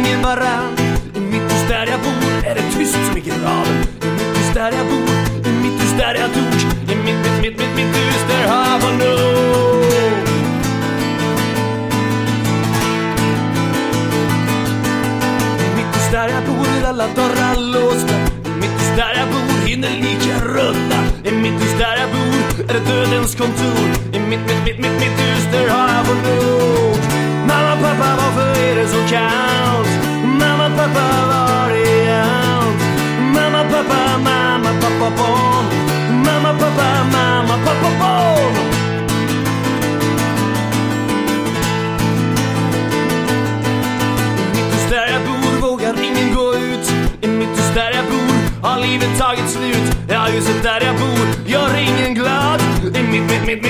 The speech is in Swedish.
ingen varann. I mitt hus där jag bor är det tyst som i graven. I mitt hus där jag bor, i mitt hus där jag dog. I mitt hus där har man nog. I mitt hus där jag bor är alla dörrar låsta. I mitt hus där jag bor hinner lika rulla. I mitt hus där jag bor är det dödens kontor. I mitt hus där har jag fått nog. Mamma, pappa, varför är det så kallt? Mamma, pappa, var är allt? Mamma, pappa, mamma, pappa, barn. Mamma, pappa, mamma, pappa, barn. I mitt hus där jag bor vågar ingen gå ut. I mitt hus där jag bor har livet tagit slut. Ja, huset där jag bor gör ingen glad. I mitt